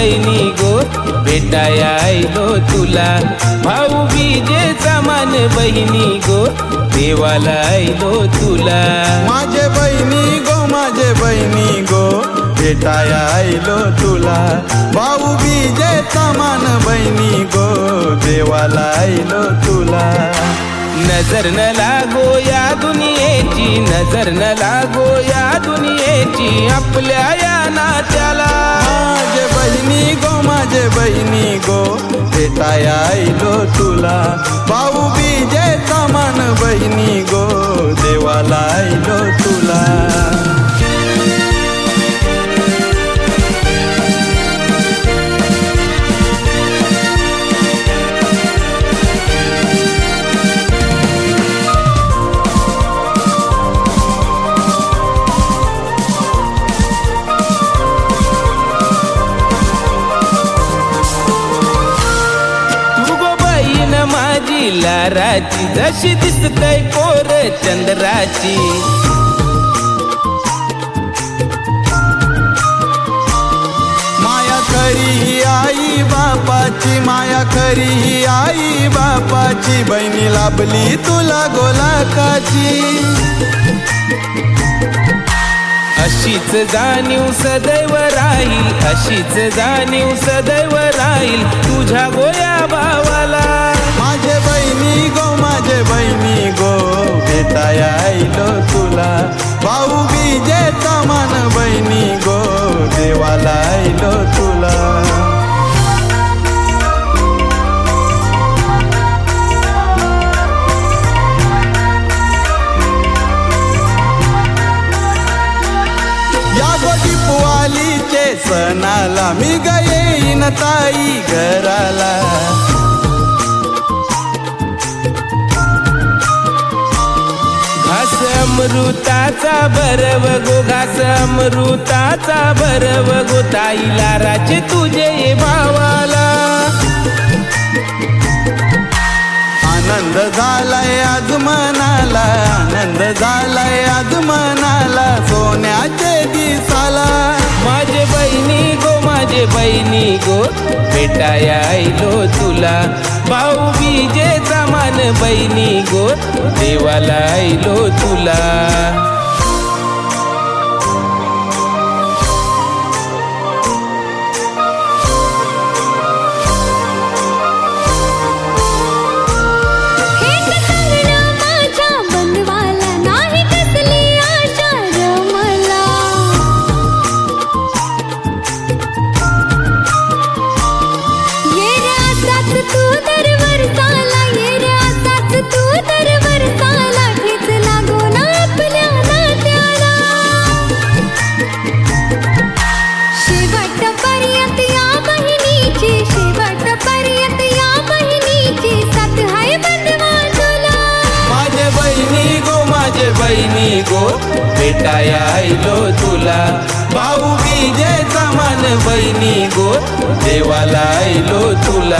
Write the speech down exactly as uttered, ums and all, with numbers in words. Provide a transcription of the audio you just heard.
बहिणी गो भेटाया आयलो तुला भाऊ बीजे समान बहिणी गो देवाला आयलो तुला माझे बहिणी गो माझे बहिणी गो भेटाया आयलो तुला भाऊ बीजे समान बहिणी गो देवाला आयलो तुला नजर न लागो या दुनियेची नजर न लागो या दुनियेची आपल्या या नात्याला माझे बहिणी गो माझे बहिणी गो भेटाया आयलो तुला भाऊ बीजे समान बहिणी गो देवाला आयलो तुला लाराची जशी दिसतय कोर चंद्राची माया खरी आई बापाची माया खरी आई बापाची बहिणी लाभली तुला गोलाकाची अशीच जाणीव सदैव राहील अशीच जाणीव सदैव राहील तुझ्या गोया भावाला माझे बहिणी गो माझे बहिणी गो भेटाया आयलो तुला भाऊ बीजे समान बहिणी गो देवाला आयलो तुला या गोटी पुवालीचे सणाला मी येईन ताई घराला घास अमृताचा भरव गो घास अमृताचा भरव गो ताई लाराचे तुझे भावाला आनंद झालाय आज मनाला आनंद झालाय आज मनाला सोन्याचे दिसाला माझे बहिणी गो माझे बहिणी गो भेटाया आयलो तुला भाऊ बीजे समान बहिणी गो देवाला आयलो तुला बहिणी गो भेटाया आयलो तुला भाऊ बीजे समान बहिणी गो देवाला आयलो तुला